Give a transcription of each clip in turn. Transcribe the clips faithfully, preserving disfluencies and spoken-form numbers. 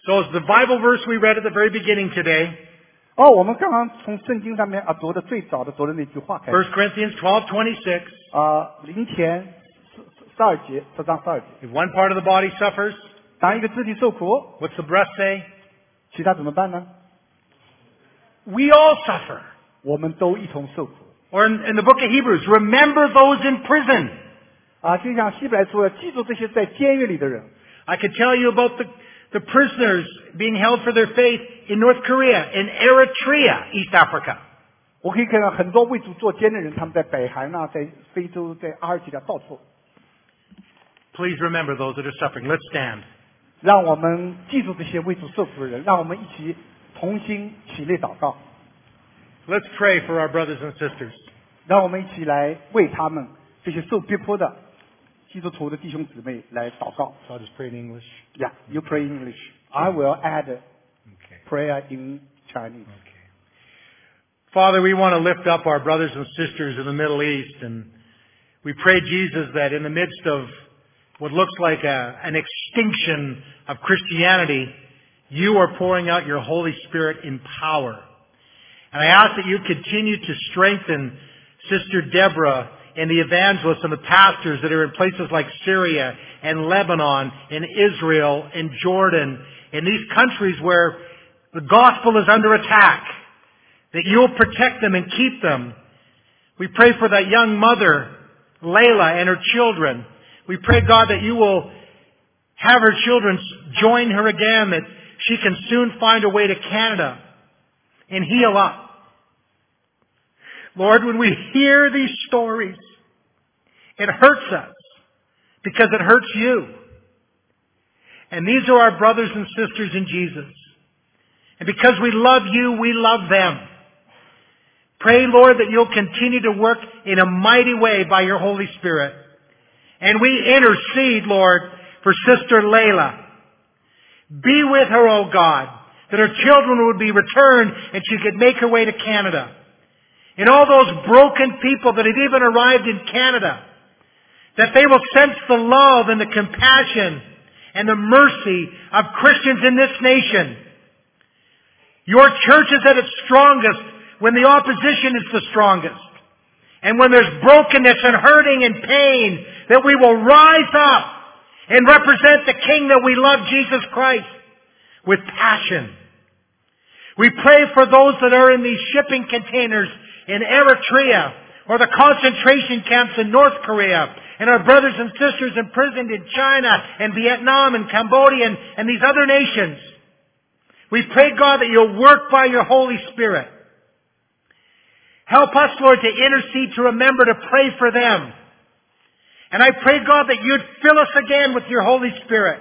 So it's the Bible verse we read at the very beginning today. 哦，我们刚刚从圣经上面啊读的最早的读的那句话开始。 First Corinthians twelve twenty-six. 啊，林前十十二节，十章十二节。 If one part of the body suffers, 当一个肢体受苦， what's the breast say? 其他怎么办呢？ We all suffer. 我们都一同受苦。 Or in, in the book of Hebrews, remember those in prison. 啊，就像希伯来说，记住这些在监狱里的人。 I could tell you about the, the prisoners being held for their faith in North Korea, in Eritrea, East Africa. 我可以看到很多为主做监的人，他们在北韩啊，在非洲，在阿尔及利亚到处。 Please remember those that are suffering. Let's stand. 让我们记住这些为主受苦的人，让我们一起同心起立祷告。 Let's pray for our brothers and sisters. 让我们一起来为他们这些受逼迫的基督徒的弟兄姊妹来祷告。 So I'll just pray in English. Yeah, you pray English. I will add Okay. prayer in Chinese. Okay. Father, we want to lift up our brothers and sisters in the Middle East, and we pray, Jesus, that in the midst of what looks like a, an extinction of Christianity, you are pouring out your Holy Spirit in power. And I ask that you continue to strengthen Sister Deborah and the evangelists and the pastors that are in places like Syria and Lebanon and Israel and Jordan and these countries where the gospel is under attack, that you'll protect them and keep them. We pray for that young mother, Layla, and her children. We pray, God, that you will have her children join her again, that she can soon find a way to Canada and heal up. Lord, when we hear these stories, it hurts us because it hurts you. And these are our brothers and sisters in Jesus. And because we love you, we love them. Pray, Lord, that you'll continue to work in a mighty way by your Holy Spirit. And we intercede, Lord, for Sister Layla. Be with her, O God, that her children would be returned and she could make her way to Canada. And all those broken people that have even arrived in Canada, that they will sense the love and the compassion and the mercy of Christians in this nation. Your church is at its strongest when the opposition is the strongest. And when there's brokenness and hurting and pain, that we will rise up and represent the King that we love, Jesus Christ, with passion. We pray for those that are in these shipping containers in Eritrea or the concentration camps in North Korea, and our brothers and sisters imprisoned in China and Vietnam and Cambodia and, and these other nations. We pray, God, that you'll work by your Holy Spirit. Help us, Lord, to intercede, to remember to pray for them. And I pray, God, that you'd fill us again with your Holy Spirit.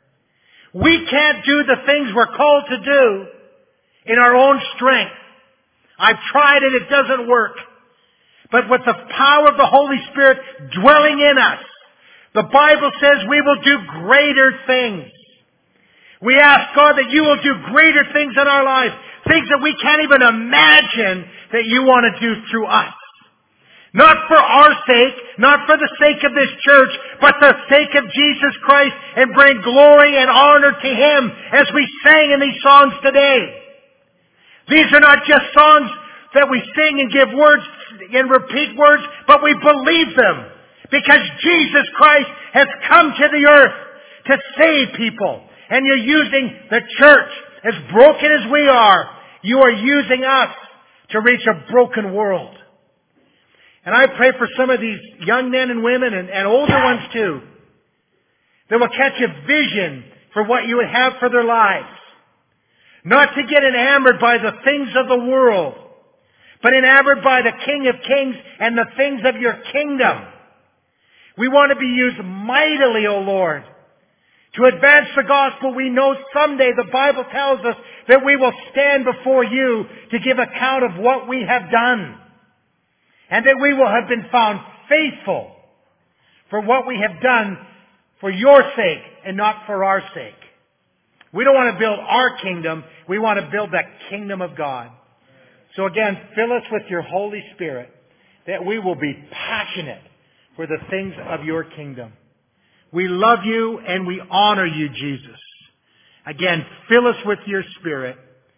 We can't do the things we're called to do in our own strength. I've tried it, it doesn't work. But with the power of the Holy Spirit dwelling in us, the Bible says we will do greater things. We ask, God, that you will do greater things in our lives, things that we can't even imagine that you want to do through us. Not for our sake, not for the sake of this church, but the sake of Jesus Christ, and bring glory and honor to Him as we sang in these songs today. These are not just songs that we sing and give words and repeat words, but we believe them because Jesus Christ has come to the earth to save people. And you're using the church, as broken as we are, you are using us to reach a broken world. And I pray for some of these young men and women and, and older ones too, that will catch a vision for what you would have for their lives. Not to get enamored by the things of the world, but enamored by the King of Kings and the things of your kingdom. We want to be used mightily, O Lord, to advance the gospel. We know someday the Bible tells us that we will stand before you to give account of what we have done. And that we will have been found faithful for what we have done for your sake and not for our sake. We don't want to build our kingdom. We want to build the kingdom of God. So again, fill us with your Holy Spirit that we will be passionate for the things of your kingdom. We love you and we honor you, Jesus. Again, fill us with your Spirit,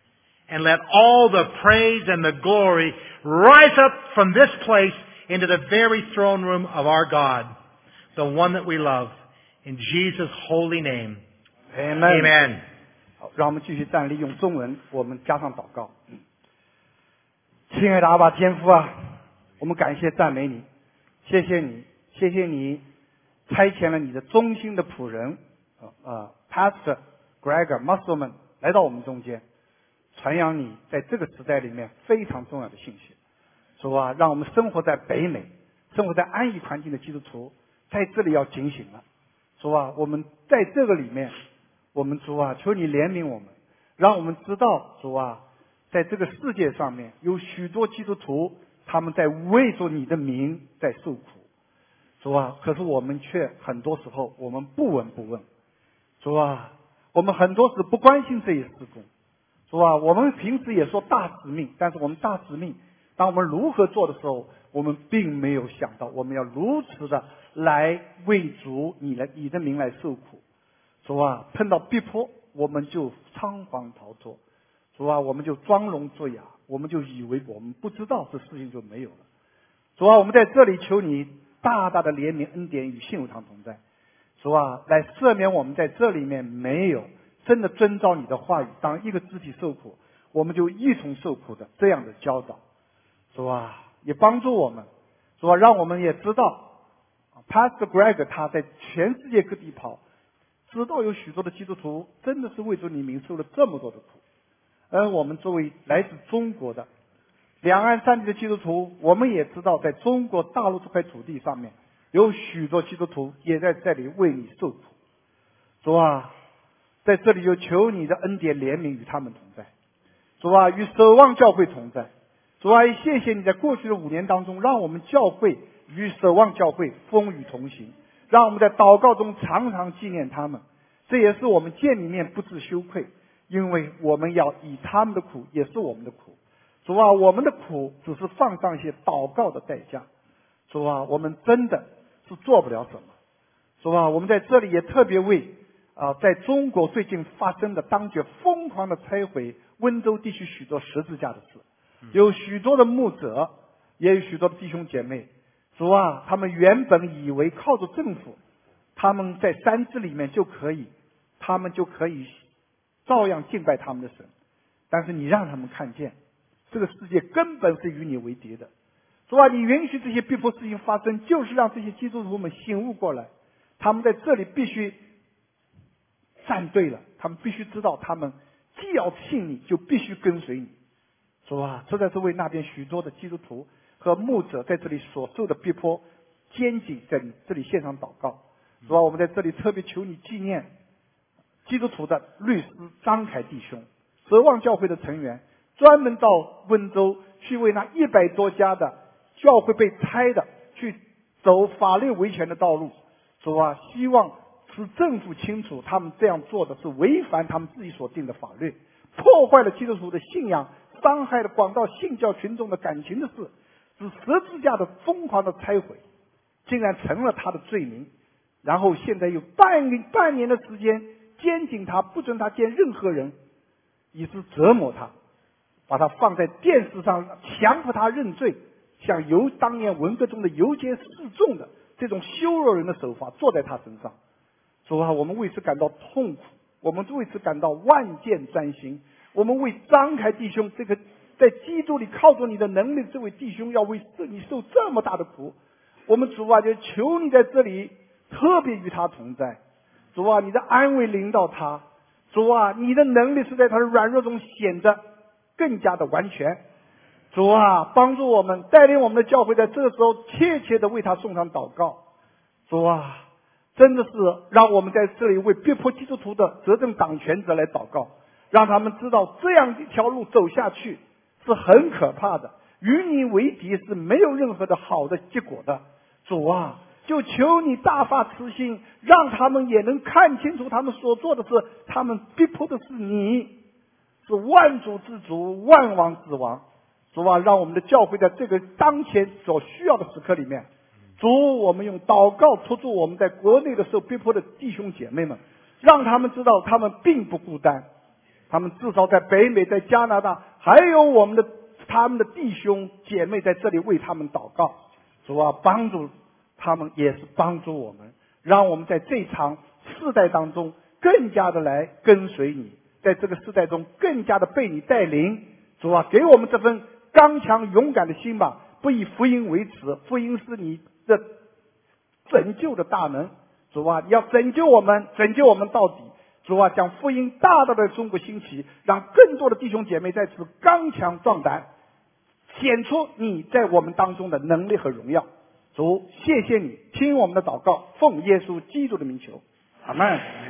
and let all the praise and the glory rise up from this place into the very throne room of our God, the one that we love. In Jesus' holy name. Amen. Amen. 好，让我们继续站立，用中文我们加上祷告。亲爱的阿爸天父啊，我们感谢赞美你，谢谢你，谢谢你差遣了你的忠心的仆人啊、呃、Pastor Gregor Musselman 来到我们中间，传扬你在这个时代里面非常重要的信息。主啊，让我们生活在北美、生活在安逸环境的基督徒在这里要警醒了。主啊，我们在这个里面，我们主啊，求你怜悯我们，让我们知道主啊，在这个世界上面有许多基督徒，他们在为着你的名在受苦。主啊，可是我们却很多时候我们不闻不问。主啊，我们很多时不关心这一事工。主啊，我们平时也说大使命，但是我们大使命，当我们如何做的时候，我们并没有想到我们要如此的来为主你的你的名来受苦。主啊，碰到逼迫我们就仓皇逃脱。主啊，我们就装聋作哑，我们就以为我们不知道，这事情就没有了。主啊，我们在这里求你大大的怜悯恩典与信友堂同在。主啊，来赦免我们在这里面没有真的遵照你的话语，当一个肢体受苦，我们就一同受苦的这样的教导。主啊，也帮助我们。主啊，让我们也知道 Pastor Greg 他在全世界各地跑，知道有许多的基督徒真的是为着你名受了这么多的苦。而我们作为来自中国的两岸三地的基督徒，我们也知道在中国大陆这块土地上面有许多基督徒也在这里为你受苦。主啊，在这里就求你的恩典怜悯与他们同在。主啊，与守望教会同在。主啊，谢谢你在过去的五年当中，让我们教会与守望教会风雨同行，让我们在祷告中常常纪念他们。这也是我们见里面不知羞愧，因为我们要以他们的苦也是我们的苦。主啊，我们的苦只是放上一些祷告的代价。主啊，我们真的是做不了什么。主啊，我们在这里也特别为啊、呃，在中国最近发生的当局疯狂的拆毁温州地区许多十字架的事，有许多的牧者，也有许多的弟兄姐妹。主啊，他们原本以为靠着政府，他们在山子里面就可以，他们就可以照样敬拜他们的神，但是你让他们看见，这个世界根本是与你为敌的。主啊，你允许这些逼迫事情发生，就是让这些基督徒们醒悟过来，他们在这里必须站对了，他们必须知道，他们既要信你，就必须跟随你。主啊，这在是为那边许多的基督徒和牧者在这里所受的逼迫肩颈在你这里献上祷告。主啊，我们在这里特别求你纪念基督徒的律师张凯弟兄，守望教会的成员，专门到温州去为那一百多家的教会被拆的去走法律维权的道路。主啊，希望使政府清楚他们这样做的是违反他们自己所定的法律，破坏了基督徒的信仰，伤害了广大信教群众的感情的事，使十字架的疯狂的拆毁竟然成了他的罪名。然后现在有半半年的时间监禁他，不准他见任何人，以致折磨他，把他放在电视上，强迫他认罪，像游当年文革中的游街示众的这种羞辱人的手法做在他身上。主啊，我们为此感到痛苦，我们为此感到万箭钻心。我们为张凯弟兄这个在基督里靠着你的能力这位弟兄要为你受这么大的苦，我们主啊，就求你在这里特别与他同在。主啊，你的安慰临到他。主啊，你的能力是在他的软弱中显得更加的完全。主啊，帮助我们，带领我们的教会在这个时候切切的为他送上祷告。主啊，真的是让我们在这里为逼迫基督徒的执政党权者来祷告，让他们知道这样一条路走下去是很可怕的，与你为敌是没有任何的好的结果的。主啊，就求你大发慈心，让他们也能看清楚他们所做的是，他们逼迫的是你，是万主之主，万王之王。主啊，让我们的教会在这个当前所需要的时刻里面，主，我们用祷告托住我们在国内的受逼迫的弟兄姐妹们。 让他们知道他们并不孤单，他们至少在北美、在加拿大，还有我们的他们的弟兄姐妹在这里为他们祷告。主啊，帮助他们也是帮助我们，让我们在这场世代当中更加的来跟随你，在这个世代中更加的被你带领。主啊，给我们这份刚强勇敢的心吧，不以福音为耻，福音是你的拯救的大能。主啊，你要拯救我们，拯救我们到底。主啊，将福音大大的中国兴起，让更多的弟兄姐妹在此刚强壮胆，显出你在我们当中的能力和荣耀。主，谢谢你听我们的祷告，奉耶稣基督的名求，阿们。